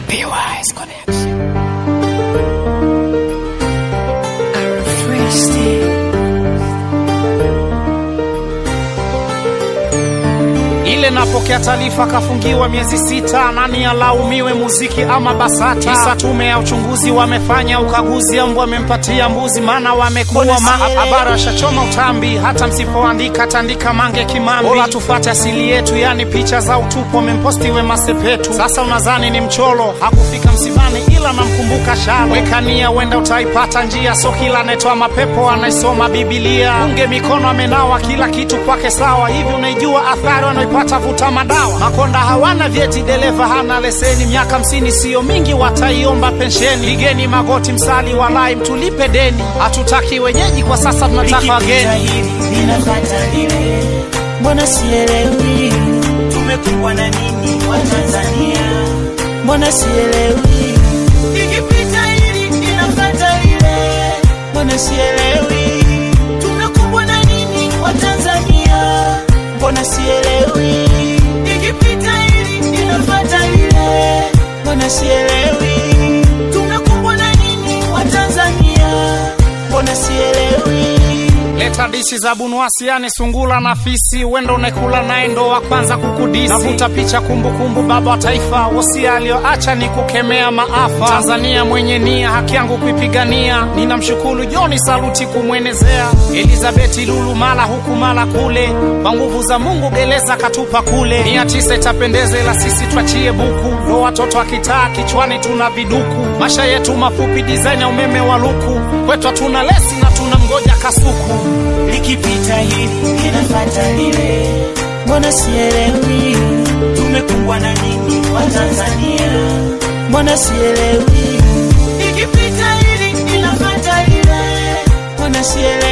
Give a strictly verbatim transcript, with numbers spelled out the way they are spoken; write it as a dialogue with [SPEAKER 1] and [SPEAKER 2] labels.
[SPEAKER 1] P-Wise Connection. I refreshed it. Ile napokea taarifa kafungiwa miezi sita, nani alaumiwe, muziki ama BASATA? Kisa tume ya uchunguzi wamefanya ukaguzi, ambwa wamempatia mbuzi maana wamekuwa maabara shachoma utambi. Hata msipoandika tandika Mange Kimambi, ola tufuate asili yetu, yani picha za utupo wamemposti Wema Sepetu. Sasa unadhani ni mcholo, hakufika msibani ila namkumbuka Shalo. Wekania wenda utaipata njia, so kila netoa mapepo anaisoma Biblia. Unge mikono amenawa, kila kitu kwake sawa. Hivi unaijua athari wanaipata vuta madawa? Makonda hawana vyeti, dereva hana leseni. Miaka hamsini sio mingi, wataiomba pensheni. Ligeni magoti msali walai mtulipe deni. Hatutaki wenyeji kwa sasa, tunataka wageni.
[SPEAKER 2] Ninapata lile, mbona sielewi? Tumekuwa na nini wa Tanzania? Mbona sielewi? Ikipita hili ninapata lile, mbona sielewi? Tumekuwa na nini wa Tanzania? Mbona sielewi? Ikipita hili ninapata lile, mbona sielewi? Tumekuwa na nini wa Tanzania? Mbona sielewi?
[SPEAKER 1] Leta dishi za Bunuasi, yani sungula na fisi. Wendo unekula naye ndo wa kwanza kukudisi. Navuta picha kumbukumbu baba wa taifa, wosia alioacha ni kukemea maafa. Tanzania mwenye nia, haki yangu kuipigania. Ninamshukuru Joni saluti kumwenezea. Elizabeth Lulu mala huku mala kule, kwa nguvu za Mungu gereza katupa kule. Mia tisa itapendeze la sisi twachie buku. Ndo watoto wa kitaa kichwani tuna viduku. Masha yetu mafupi design ya umeme wa luku. Kwetu hatuna lesi na tuna mgoja kasuku.
[SPEAKER 2] Likipita hili ninapata lile, mbona sielewi? Tumekuwa na nini wa Tanzania? Mbona sielewi? Likipita hili ninapata lile, mbona sielewi?